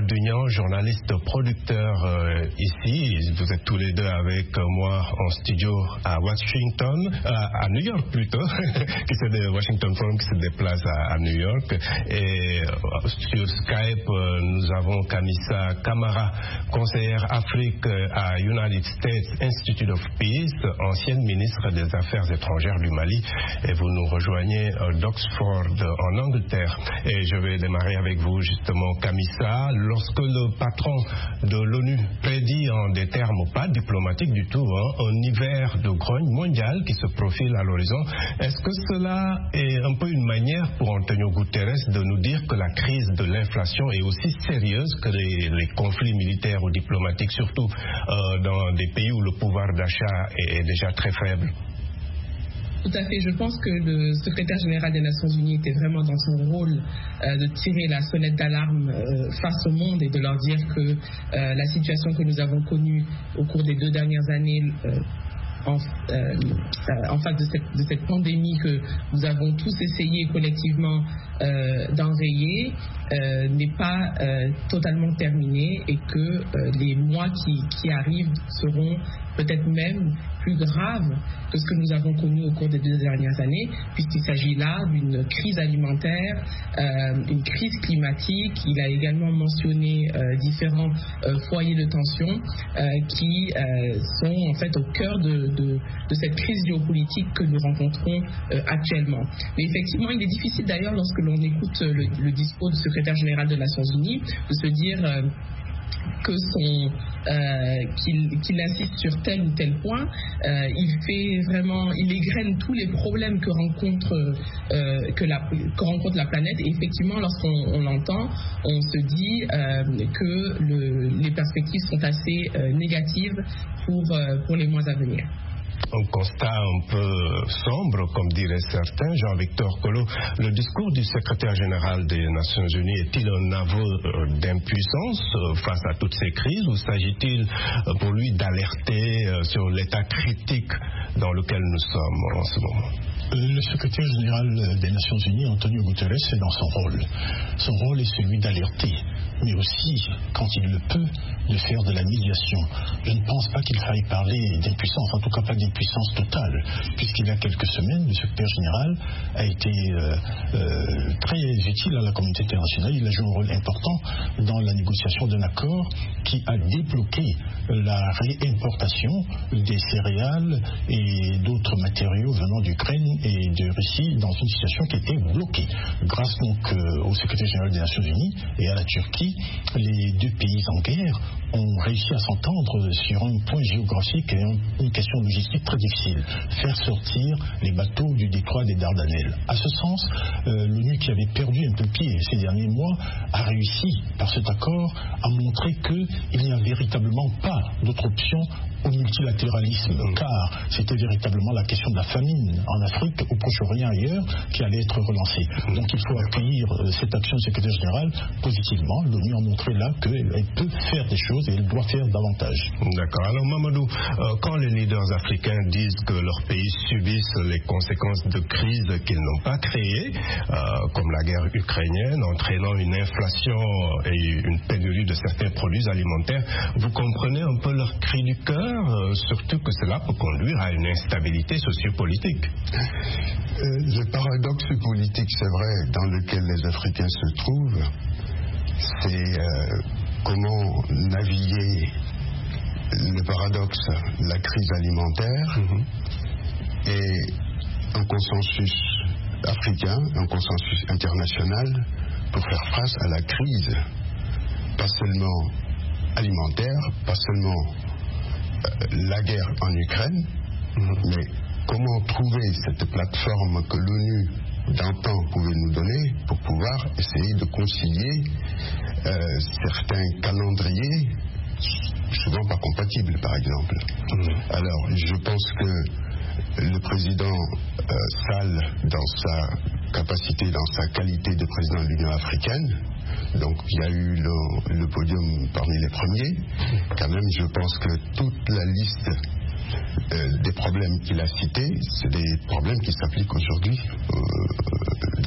Dugnan, journaliste producteur ici. Vous êtes tous les deux avec moi en studio à Washington, à New York plutôt, qui c'est de Washington Forum qui se déplace à New York. Et sur Skype, nous avons Kamisa Kamara, conseillère Afrique à United States Institute of Peace, ancienne ministre des Affaires étrangères du Mali. Et vous nous rejoignez d'Oxford en Angleterre. Et je vais démarrer avec vous justement, Kamisa. Lorsque le patron de l'ONU prédit en des termes pas diplomatiques du tout, un hiver de grogne mondial qui se profile à l'horizon, est-ce que cela est un peu une manière pour Antonio Guterres de nous dire que la crise de l'inflation est aussi sérieuse que les conflits militaires ou diplomatiques, surtout dans des pays où le pouvoir d'achat est déjà très faible? Tout à fait. Je pense que le secrétaire général des Nations Unies était vraiment dans son rôle de tirer la sonnette d'alarme face au monde et de leur dire que la situation que nous avons connue au cours des 2 dernières années en face de cette pandémie que nous avons tous essayé collectivement d'enrayer n'est pas totalement terminée et que les mois qui arrivent seront peut-être même plus graves que ce que nous avons connu au cours des 2 dernières années, puisqu'il s'agit là d'une crise alimentaire, une crise climatique. Il a également mentionné différents foyers de tension qui sont en fait au cœur de cette crise géopolitique que nous rencontrons actuellement. Mais effectivement, il est difficile d'ailleurs lorsque l'on écoute le discours du secrétaire général des Nations Unies de se dire qu'il insiste sur tel ou tel point. Il égrène tous les problèmes que rencontre la planète, et effectivement lorsqu'on l'entend, on se dit que les perspectives sont assez négatives pour les mois à venir. Un constat un peu sombre, comme diraient certains. Jean-Victor Collot, le discours du secrétaire général des Nations Unies est-il un aveu d'impuissance face à toutes ces crises, ou s'agit-il pour lui d'alerter sur l'état critique dans lequel nous sommes en ce moment? Le secrétaire général des Nations Unies, Antonio Guterres, est dans son rôle. Son rôle est celui d'alerter, mais aussi, quand il le peut, de faire de la médiation. Je ne pense pas qu'il faille parler d'impuissance, en tout cas pas d'impuissance totale, puisqu'il y a quelques semaines, le secrétaire général a été très utile à la communauté internationale. Il a joué un rôle important dans la négociation d'un accord qui a débloqué la réimportation des céréales et d'autres matériaux venant d'Ukraine et de Russie dans une situation qui était bloquée. Grâce donc au secrétaire général des Nations Unies et à la Turquie, les 2 pays en guerre ont réussi à s'entendre sur un point géographique et une question logistique très difficile: faire sortir les bateaux du détroit des Dardanelles. À ce sens, l'ONU, qui avait perdu un peu pied ces derniers mois, a réussi par cet accord à montrer qu'il n'y a véritablement pas d'autre option au multilatéralisme, car c'était véritablement la question de la famine en Afrique, au Proche-Orient et ailleurs, qui allait être relancée. Donc il faut accueillir cette action du secrétaire général positivement. L'ONU a montré là qu'elle peut faire des choses et elle doit faire davantage. D'accord. Alors Mamadou, quand les leaders africains disent que leurs pays subissent les conséquences de crises qu'ils n'ont pas créées, comme la guerre ukrainienne, entraînant une inflation et une pénurie de certains produits alimentaires, vous comprenez un peu leur cri du cœur, surtout que cela peut conduire à une instabilité sociopolitique? Le paradoxe politique, c'est vrai, dans lequel les Africains se trouvent, c'est comment naviguer le paradoxe, la crise alimentaire et un consensus africain, un consensus international pour faire face à la crise, pas seulement alimentaire, pas seulement la guerre en Ukraine, mais comment trouver cette plateforme que l'ONU d'antan pouvait nous donner pour pouvoir essayer de concilier certains calendriers souvent pas compatibles, par exemple. Alors, je pense que le président Sall, dans sa capacité, dans sa qualité de président de l'Union africaine, donc il y a eu le podium parmi les premiers. Quand même, je pense que toute la liste des problèmes qu'il a cités, c'est des problèmes qui s'appliquent aujourd'hui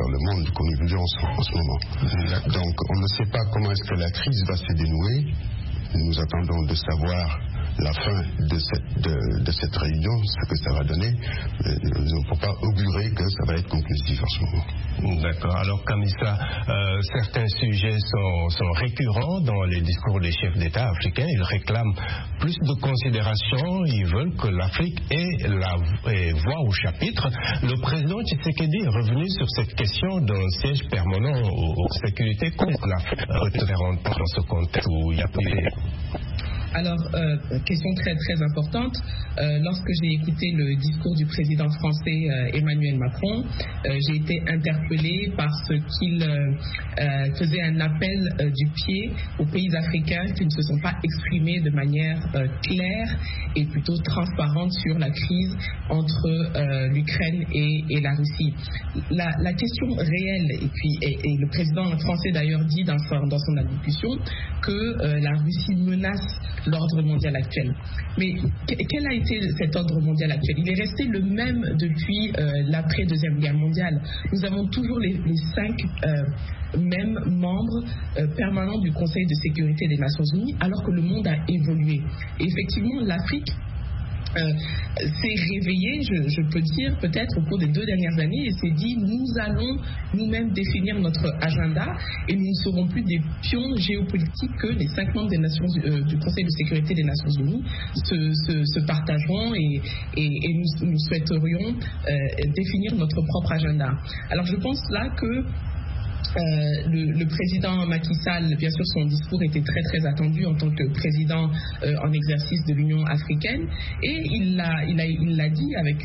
dans le monde qu'on vit en ce moment. Donc on ne sait pas comment est-ce que la crise va se dénouer. Nous attendons de savoir la fin de cette réunion, ce que ça va donner. Nous ne pouvons pas augurer que ça va être conclusif en ce moment. D'accord. Alors, Kamisa, certains sujets sont récurrents dans les discours des chefs d'État africains. Ils réclament plus de considération. Ils veulent que l'Afrique ait la voix au chapitre. Le président Tshisekedi est revenu sur cette question d'un siège permanent aux sécurités. Comment l'Afrique peut dans ce contexte où il y a plus... Alors, question très très importante. Lorsque j'ai écouté le discours du président français Emmanuel Macron, j'ai été interpellée parce qu'il faisait un appel du pied aux pays africains qui ne se sont pas exprimés de manière claire et plutôt transparente sur la crise entre l'Ukraine et la Russie. La question réelle, et le président français d'ailleurs dit dans son allocution que la Russie menace l'ordre mondial actuel. Mais quel a été cet ordre mondial actuel? Il est resté le même depuis l'après-deuxième guerre mondiale. Nous avons toujours les 5 mêmes membres permanents du Conseil de sécurité des Nations Unies, alors que le monde a évolué. Et effectivement, l'Afrique s'est réveillé, je peux dire, peut-être au cours des 2 dernières années, et s'est dit, nous allons nous-mêmes définir notre agenda et nous ne serons plus des pions géopolitiques que les 5 membres du Conseil de sécurité des Nations Unies se partageront et nous souhaiterions définir notre propre agenda. Alors je pense là que le président Macky Sall, bien sûr, son discours était très très attendu en tant que président en exercice de l'Union africaine, et il l'a dit avec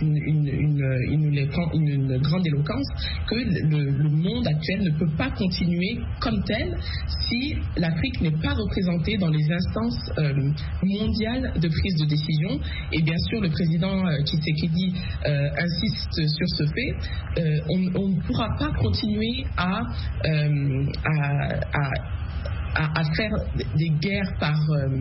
une grande éloquence que le monde actuel ne peut pas continuer comme tel si l'Afrique n'est pas représentée dans les instances mondiales de prise de décision. Et bien sûr, le président Tshisekedi insiste sur ce fait. On ne pourra pas continuer à faire des guerres par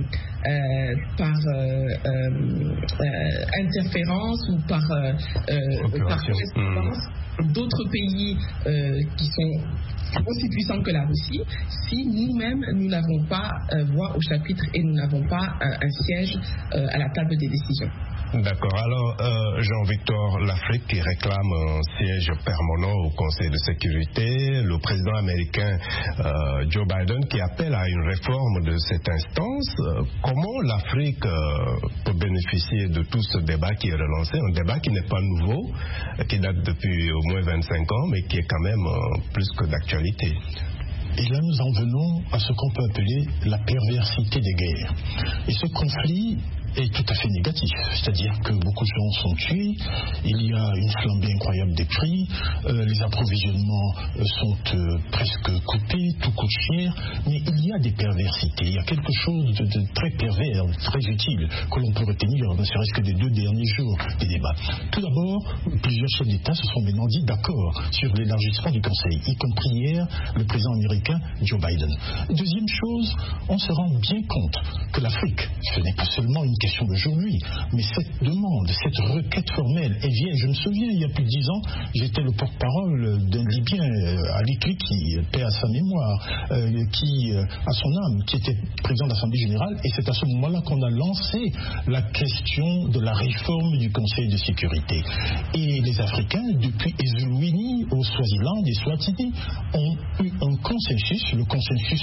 interférence ou par correspondance d'autres pays qui sont aussi puissants que la Russie, si nous-mêmes nous n'avons pas voix au chapitre et nous n'avons pas un siège à la table des décisions. D'accord. Alors, Jean-Victor, l'Afrique qui réclame un siège permanent au Conseil de sécurité, le président américain Joe Biden qui appelle à une réforme de cette instance. Comment l'Afrique peut bénéficier de tout ce débat qui est relancé, un débat qui n'est pas nouveau, qui date depuis au moins 25 ans, mais qui est quand même plus que d'actualité? Et là, nous en venons à ce qu'on peut appeler la perversité des guerres. Et ce conflit est tout à fait négatif, c'est-à-dire que beaucoup de gens sont tués, il y a une flambée incroyable des prix, les approvisionnements sont presque coupés, tout coûte cher, mais il y a des perversités, il y a quelque chose de très pervers, très utile, que l'on peut retenir, ne serait-ce que des 2 derniers jours des débats. Tout d'abord, plusieurs chefs d'État se sont maintenant dit d'accord sur l'élargissement du Conseil, y compris hier le président américain Joe Biden. Deuxième chose, on se rend bien compte que l'Afrique, ce n'est pas seulement une question d'aujourd'hui, mais cette demande, cette requête formelle est vieille. Je me souviens, il y a plus de 10 ans, j'étais le porte-parole d'un Libyen, Ali Triki, paix à sa mémoire, qui, à son âme, qui était président de l'Assemblée générale, et c'est à ce moment-là qu'on a lancé la question de la réforme du Conseil de sécurité. Et les Africains, depuis Ezuluini au Swaziland et Swatini, ont eu un consensus, le consensus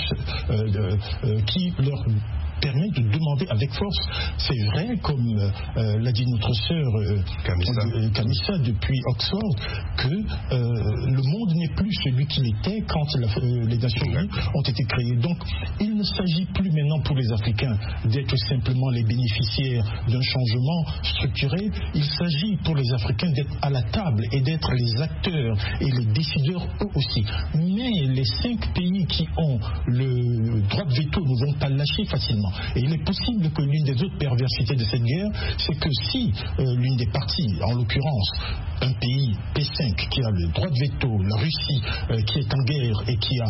qui leur permet de demander avec force. C'est vrai, comme l'a dit notre sœur Kamisa depuis Oxford, que le monde n'est plus celui qu'il était quand les Nations Unies ont été créées. Donc, il ne s'agit plus maintenant pour les Africains d'être simplement les bénéficiaires d'un changement structurel. Il s'agit pour les Africains d'être à la table et d'être les acteurs et les décideurs eux aussi. Mais les 5 pays qui ont le droit de veto ne vont pas lâcher facilement. Et il est possible que l'une des autres perversités de cette guerre, c'est que si l'une des parties, en l'occurrence un pays P5 qui a le droit de veto, la Russie qui est en guerre et qui a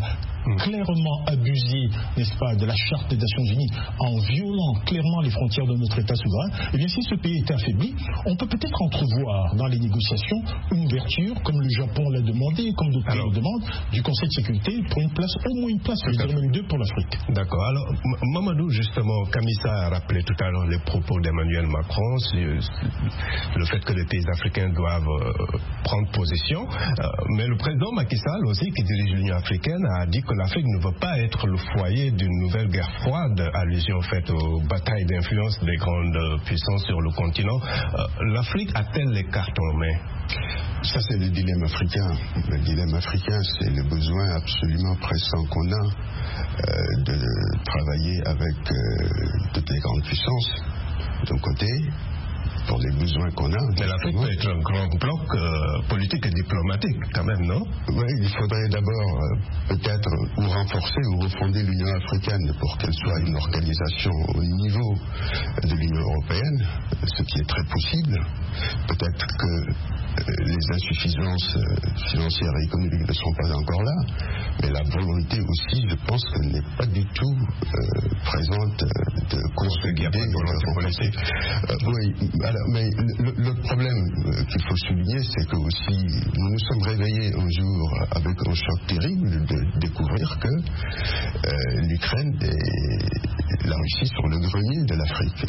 clairement abusé, n'est-ce pas, de la Charte des Nations Unies, en violant clairement les frontières de notre État souverain, eh bien si ce pays est affaibli, on peut peut-être entrevoir dans les négociations une ouverture, comme le Japon l'a demandé, comme d'autres pays le demandent, du Conseil de sécurité pour une place, au moins une place, je dirais même 2 pour l'Afrique. D'accord. Alors, Mamadou, justement, Kamisa a rappelé tout à l'heure les propos d'Emmanuel Macron sur le fait que les pays africains doivent prendre position. Mais le président Macky Sall aussi, qui dirige l'Union africaine, a dit que l'Afrique ne veut pas être le foyer d'une nouvelle guerre froide, allusion faite aux batailles d'influence des grandes puissances sur le continent. L'Afrique a-t-elle les cartes en main? Ça, c'est le dilemme africain. Le dilemme africain, c'est le besoin absolument pressant qu'on a de travailler avec toutes les grandes puissances d'un côté, pour les besoins qu'on a. Mais l'Afrique peut être un grand bloc politique et diplomatique, quand même, non? Oui, il faudrait d'abord peut-être ou renforcer ou refonder l'Union africaine pour qu'elle soit une organisation au niveau de l'Union européenne, ce qui est très possible. Peut-être que les insuffisances financières et économiques ne sont pas encore là, mais la volonté aussi, je pense qu'elle n'est pas du tout présente de consolider la volonté. Oui, alors, mais le problème qu'il faut souligner, c'est que aussi nous nous sommes réveillés un jour avec un choc terrible de découvrir que l'Ukraine et la Russie sont le grenier de l'Afrique.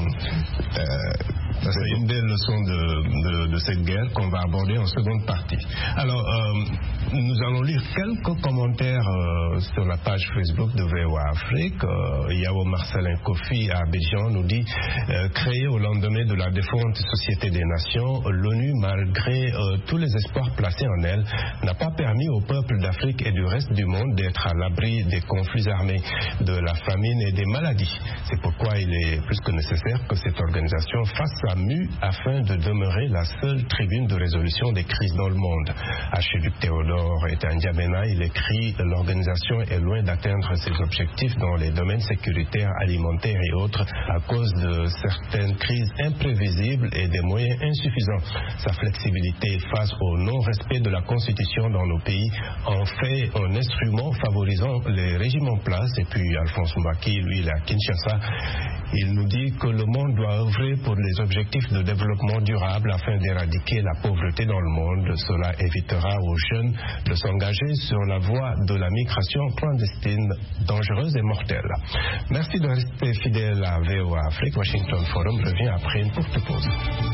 C'est une belle leçon de cette guerre qu'on va aborder en seconde partie. Alors, nous allons lire quelques commentaires sur la page Facebook de VOA Afrique. Yao Marcelin Kofi à Abidjan nous dit créé au lendemain de la défunte Société des Nations, l'ONU, malgré tous les espoirs placés en elle, n'a pas permis au peuple d'Afrique et du reste du monde d'être à l'abri des conflits armés, de la famine et des maladies. C'est pourquoi il est plus que nécessaire que cette organisation fasse sa mue afin de demeurer la seule tribune de résolution des crises dans le monde. Archiduc Théodore est à N'Djamena, il écrit « L'organisation est loin d'atteindre ses objectifs dans les domaines sécuritaires, alimentaires et autres à cause de certaines crises imprévisibles et des moyens insuffisants. Sa flexibilité face au non-respect de la Constitution dans nos pays en fait un instrument favorisant les régimes en place. » Et puis Alphonse Mbaki, lui, il est à Kinshasa. Il nous dit que le monde doit œuvrer pour les objectifs de développement durable afin d'éradiquer la pauvreté dans le monde. Cela évitera aux jeunes de s'engager sur la voie de la migration clandestine, dangereuse et mortelle. Merci de rester fidèle à VOA Afrique. Washington Forum revient après une courte pause.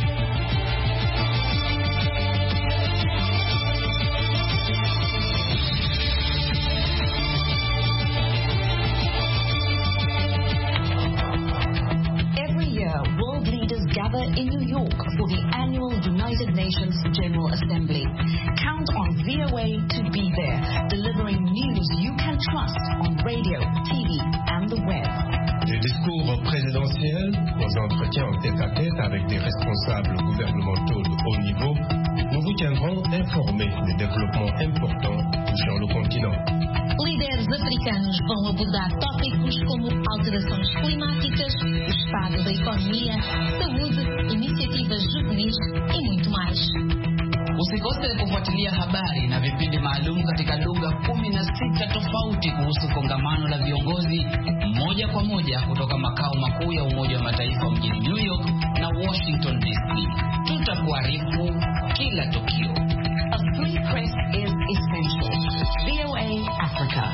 In New York for the annual United Nations General Assembly. Count on VOA to be there, delivering news you can trust on radio, TV and the web. Des discours présidentiels aux entretiens en tête-à-tête avec des responsables gouvernementaux de haut niveau, nous vous tiendrons informés des développements importants touchant le continent. Líderes africanos vão abordar tópicos como alterações climáticas, o estado da economia, saúde, iniciativas juvenis e muito mais. Usikose kufuatilia habari na vipindi maalum katika lugha 16 tofauti kuhusu kongamano la viongozi moja kwa moja kutoka makao makuu ya Umoja wa Mataifa mjini New York na Washington DC. Tutakuarifu kila tukio. A free press is essential. VOA Africa.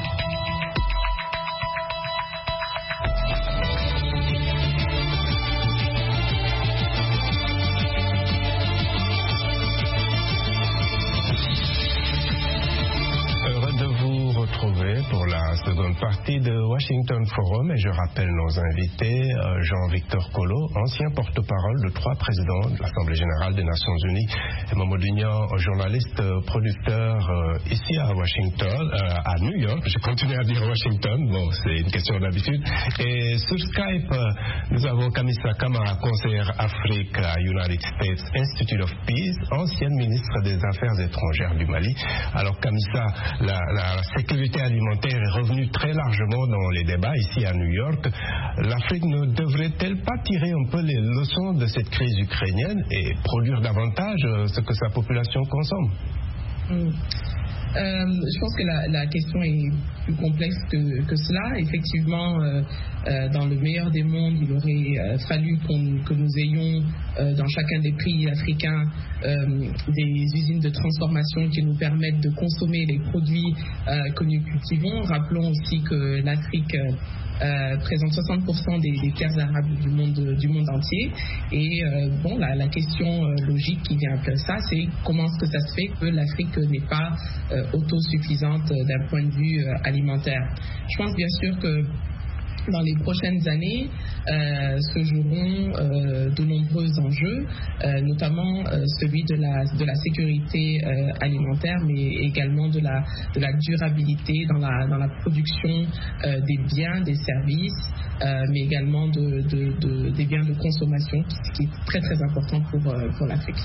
Pour la seconde partie de Washington Forum, et je rappelle nos invités, Jean-Victor Kolo, ancien porte-parole de 3 présidents de l'Assemblée générale des Nations Unies, et Mamadou Niang, journaliste, producteur ici à Washington, à New York, je continue à dire Washington, bon c'est une question d'habitude, et sur Skype, nous avons Kamisa Kamara, conseillère Afrique à United States Institute of Peace, ancienne ministre des Affaires étrangères du Mali. Alors Kamisa, la sécurité alimentaire est revenue très largement dans les débats ici à New York. L'Afrique ne devrait-elle pas tirer un peu les leçons de cette crise ukrainienne et produire davantage ce que sa population consomme? Je pense que la question est plus complexe que cela. Effectivement, dans le meilleur des mondes, il aurait fallu que nous ayons dans chacun des pays africains des usines de transformation qui nous permettent de consommer les produits que nous cultivons. Rappelons aussi que l'Afrique présente 60% des terres arables du monde entier. Et la question logique qui vient après ça, c'est comment est-ce que ça se fait que l'Afrique n'est pas autosuffisante d'un point de vue alimentaire. Je pense bien sûr que dans les prochaines années se joueront de nombreux enjeux, notamment celui de la sécurité alimentaire, mais également de la durabilité dans la production des biens, des services, mais également des biens de consommation, qui est très très important pour l'Afrique.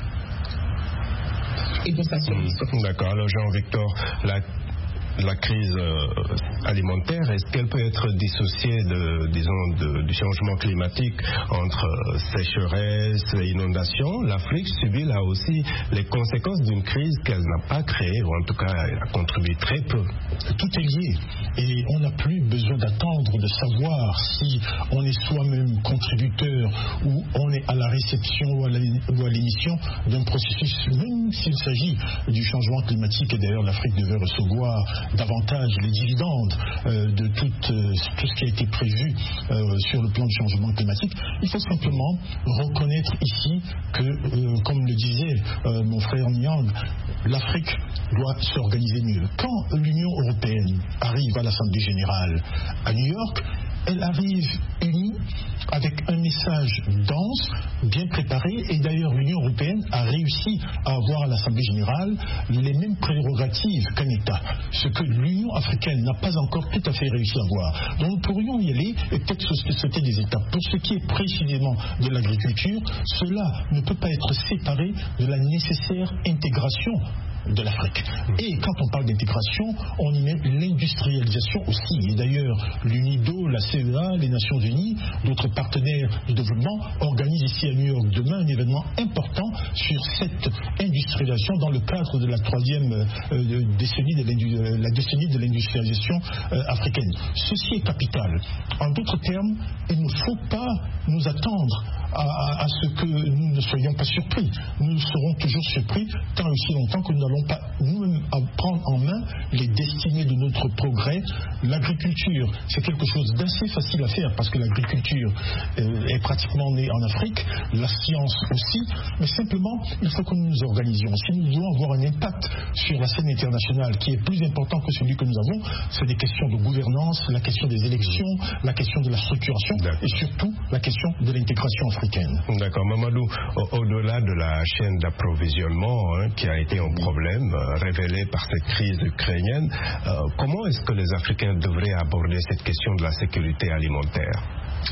Et pour sa survie. D'accord. Alors Jean-Victor, la crise alimentaire, est-ce qu'elle peut être dissociée du changement climatique entre sécheresse et inondation? L'Afrique subit là aussi les conséquences d'une crise qu'elle n'a pas créée, ou en tout cas elle a contribué très peu. Tout est lié et on n'a plus besoin d'attendre de savoir si on est soi-même contributeur ou on est à la réception ou à l'émission d'un processus, même s'il s'agit du changement climatique. Et d'ailleurs l'Afrique devait recevoir davantage les dividendes de tout ce qui a été prévu sur le plan du changement climatique. Il faut simplement reconnaître ici que, comme le disait mon frère Nyang, l'Afrique doit s'organiser mieux. Quand l'Union européenne arrive à l'Assemblée générale à New York, elle arrive unie avec un message dense, bien préparé, et d'ailleurs l'Union européenne a réussi à avoir à l'Assemblée générale les mêmes prérogatives qu'un État, ce que l'Union africaine n'a pas encore tout à fait réussi à avoir. Donc nous pourrions y aller et peut-être se sauter des étapes. Pour ce qui est précisément de l'agriculture, cela ne peut pas être séparé de la nécessaire intégration de l'Afrique. Et quand on parle d'intégration, on y met l'industrialisation aussi. Et d'ailleurs, l'UNIDO, la CEA, les Nations Unies, d'autres partenaires de développement organisent ici à New York demain un événement important sur cette industrialisation dans le cadre de la troisième décennie de l'industrialisation africaine. Ceci est capital. En d'autres termes, il ne faut pas nous attendre à ce que nous ne soyons pas surpris. Nous serons toujours surpris tant et aussi longtemps que nous n'allons pas nous-mêmes prendre en main les destinées de notre progrès. L'agriculture, c'est quelque chose d'assez facile à faire parce que l'agriculture est pratiquement née en Afrique, la science aussi, mais simplement il faut que nous nous organisions. Si nous voulons avoir un impact sur la scène internationale qui est plus important que celui que nous avons, c'est des questions de gouvernance, la question des élections, la question de la structuration et surtout la question de l'intégration africaine. D'accord. Mamadou, au-delà de la chaîne d'approvisionnement qui a été un problème révélé par cette crise ukrainienne, comment est-ce que les Africains devraient aborder cette question de la sécurité alimentaire?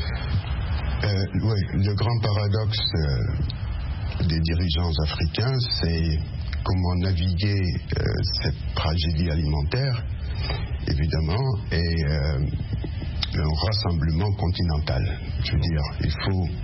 Oui, le grand paradoxe des dirigeants africains, c'est comment naviguer cette tragédie alimentaire, évidemment, et un rassemblement continental. Je veux dire, il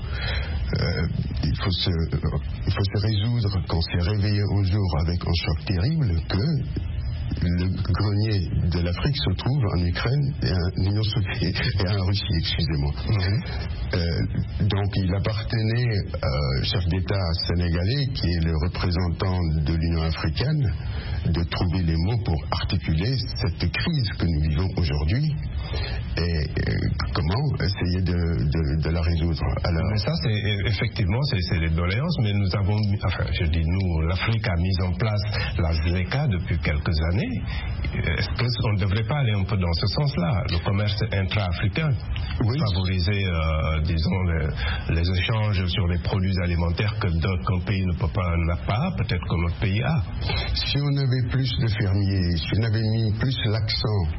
faut se résoudre quand c'est réveillé un jour avec un choc terrible que le grenier de l'Afrique se trouve en Ukraine et en Union soviétique et en Russie, excusez-moi. Donc il appartenait au chef d'État sénégalais, qui est le représentant de l'Union africaine, de trouver les mots pour articuler cette crise que nous vivons aujourd'hui et comment essayer de la résoudre. Alors, mais ça, c'est effectivement, c'est les doléances, mais nous avons, l'Afrique a mis en place la ZLECA depuis quelques années. Est-ce qu'on ne devrait pas aller un peu dans ce sens-là, le commerce intra-africain, favoriser, les échanges sur les produits alimentaires que d'autres pays n'a pas, peut-être que notre pays a. Si on avait plus de fermiers, si on avait mis plus l'accent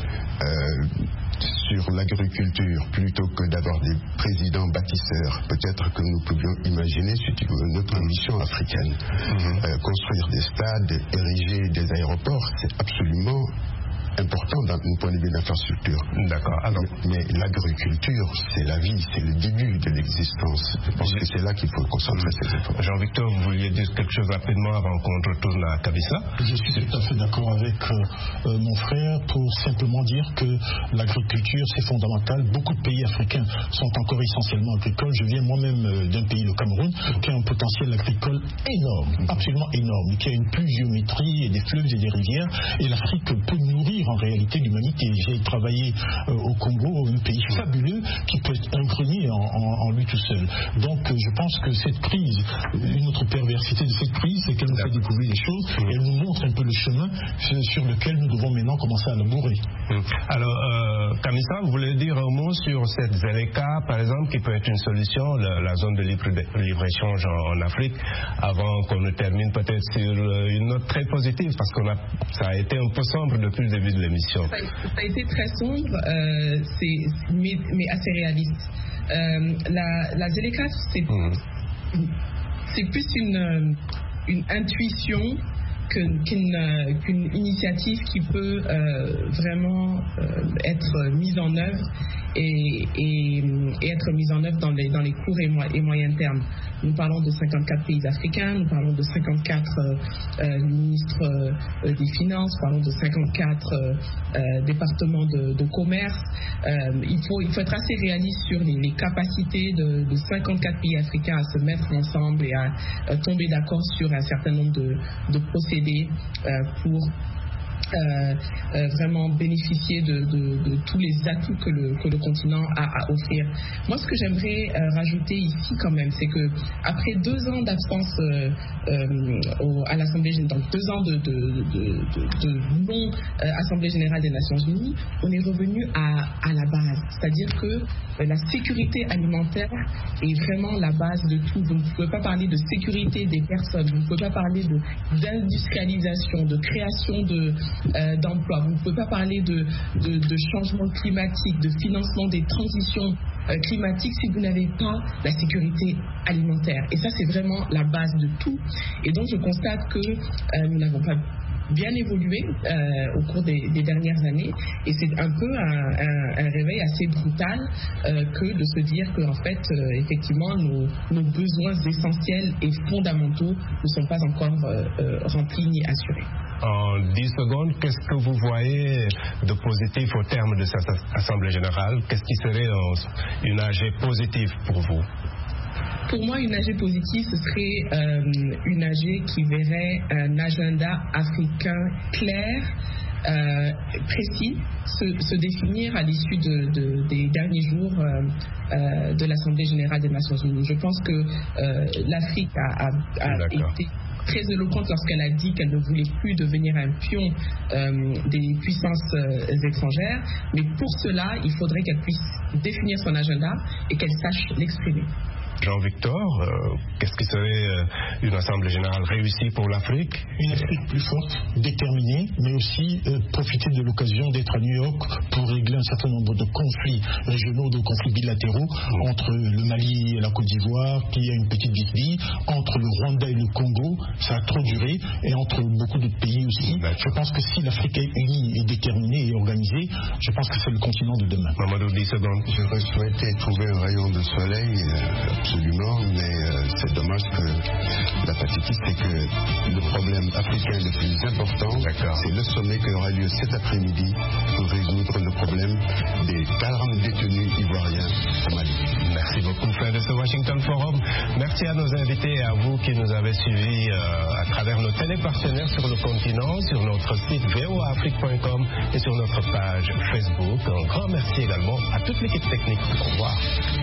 sur l'agriculture plutôt que d'avoir des présidents bâtisseurs, peut-être que nous pouvions imaginer notre mission africaine. Construire des stades, ériger des aéroports, c'est absolument important d'un point de vue d'infrastructure. D'accord. Alors, mais l'agriculture, c'est la vie, c'est le début de l'existence. Je pense que c'est là qu'il faut concentrer ses efforts. Jean-Victor, vous vouliez dire quelque chose rapidement avant qu'on retourne à Kabissa? Je suis tout à fait d'accord avec mon frère pour simplement dire que l'agriculture, c'est fondamental. Beaucoup de pays africains sont encore essentiellement agricoles. Je viens moi-même d'un pays, le Cameroun, qui a un potentiel agricole énorme, absolument énorme, qui a une pluviométrie et des fleuves et des rivières. Et l'Afrique peut nourrir en réalité l'humanité. J'ai travaillé au Congo, un pays fabuleux qui peut être un grenier en lui tout seul. Donc je pense que cette crise, une autre perversité de cette crise, c'est qu'elle nous fait découvrir les choses et elle nous montre un peu le chemin sur lequel nous devons maintenant commencer à labourer. Alors, Kamisa, vous voulez dire un mot sur cette ZLECA, par exemple, qui peut être une solution, la zone de libre-échange en Afrique, avant qu'on ne termine peut-être sur une note très positive, parce que ça a été un peu sombre depuis le début de l'émission. Ça a été très sombre, mais assez réaliste. La ZLECA, c'est plus une intuition qu'une initiative qui peut vraiment être mise en œuvre et être mise en œuvre dans les courts et moyens termes. Nous parlons de 54 pays africains, nous parlons de 54 ministres des Finances, nous parlons de 54 départements de commerce. Il faut être assez réaliste sur les capacités de 54 pays africains à se mettre ensemble et à tomber d'accord sur un certain nombre de procédés pour vraiment bénéficier de tous les atouts que le continent a à offrir. Moi, ce que j'aimerais rajouter ici quand même, c'est que après 2 ans d'absence à l'Assemblée générale, donc 2 ans de non-Assemblée générale des Nations Unies, on est revenu à la base. C'est-à-dire que la sécurité alimentaire est vraiment la base de tout. Vous ne pouvez pas parler de sécurité des personnes, vous ne pouvez pas parler d'industrialisation, de création d'emploi, vous ne pouvez pas parler de changement climatique, de financement des transitions climatique si vous n'avez pas la sécurité alimentaire. Et ça, c'est vraiment la base de tout. Et donc, je constate que nous n'avons pas bien évolué au cours des dernières années, et c'est un peu un réveil assez brutal que de se dire que en fait effectivement nos besoins essentiels et fondamentaux ne sont pas encore remplis ni assurés. En 10 secondes, qu'est-ce que vous voyez de positif au terme de cette Assemblée générale? Qu'est-ce qui serait une AG positive pour vous? Pour moi, une AG positive, ce serait une AG qui verrait un agenda africain clair, précis, se définir à l'issue des derniers jours de l'Assemblée générale des Nations Unies. Je pense que l'Afrique a été très éloquente lorsqu'elle a dit qu'elle ne voulait plus devenir un pion des puissances étrangères, mais pour cela, il faudrait qu'elle puisse définir son agenda et qu'elle sache l'exprimer. Jean-Victor, qu'est-ce qui serait une Assemblée générale réussie pour l'Afrique? Une Afrique plus forte, déterminée, mais aussi profiter de l'occasion d'être à New York pour régler un certain nombre de conflits régionaux, de conflits bilatéraux entre le Mali et la Côte d'Ivoire, qui a une petite bisbille, entre le Rwanda et le Congo, ça a trop duré, et entre beaucoup d'autres pays aussi. Je pense que si l'Afrique est unie et déterminée et organisée, je pense que c'est le continent de demain. Mamadou, 10 secondes. J'aurais souhaité trouver un rayon de soleil. Absolument, mais c'est dommage que la fatiguée, c'est que le problème africain le plus important, c'est le sommet qui aura lieu cet après-midi pour résoudre le problème des 40 détenus ivoiriens au Mali. Merci beaucoup, frère de ce Washington Forum. Merci à nos invités et à vous qui nous avez suivis à travers nos télépartenaires sur le continent, sur notre site voaafrique.com et sur notre page Facebook. Un grand merci également à toute l'équipe technique. Au revoir.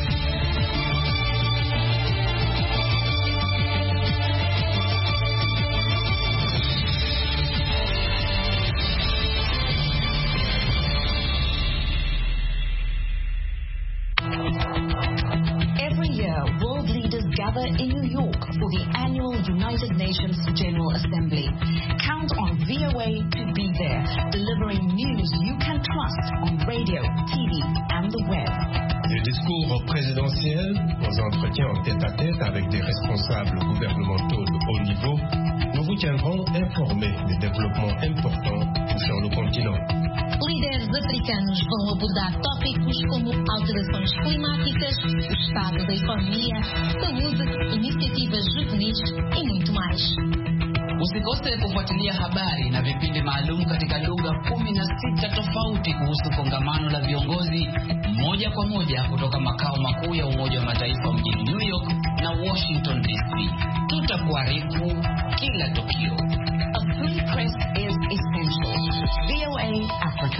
In New York for the annual United Nations General Assembly. Count on VOA to be there, delivering news you can trust on radio, TV and the web. Des discours présidentiels, aux entretiens en tête-à-tête avec des responsables gouvernementaux de haut niveau, nous vous tiendrons informés des développements importants touchant le continent. líderes africanos vão abordar tópicos como alterações climáticas, o estado da economia, saúde, iniciativas juvenis e muito mais. Usikose kufuatilia habari na vipindi maalum katika lugha 16 tofauti kuhusu kongamano la viongozi moja kwa moja kutoka makao makuu ya Umoja wa Mataifa mjini New York na Washington DC. Tutakuarifu kila tukio. A free press is essential. VOA Africa.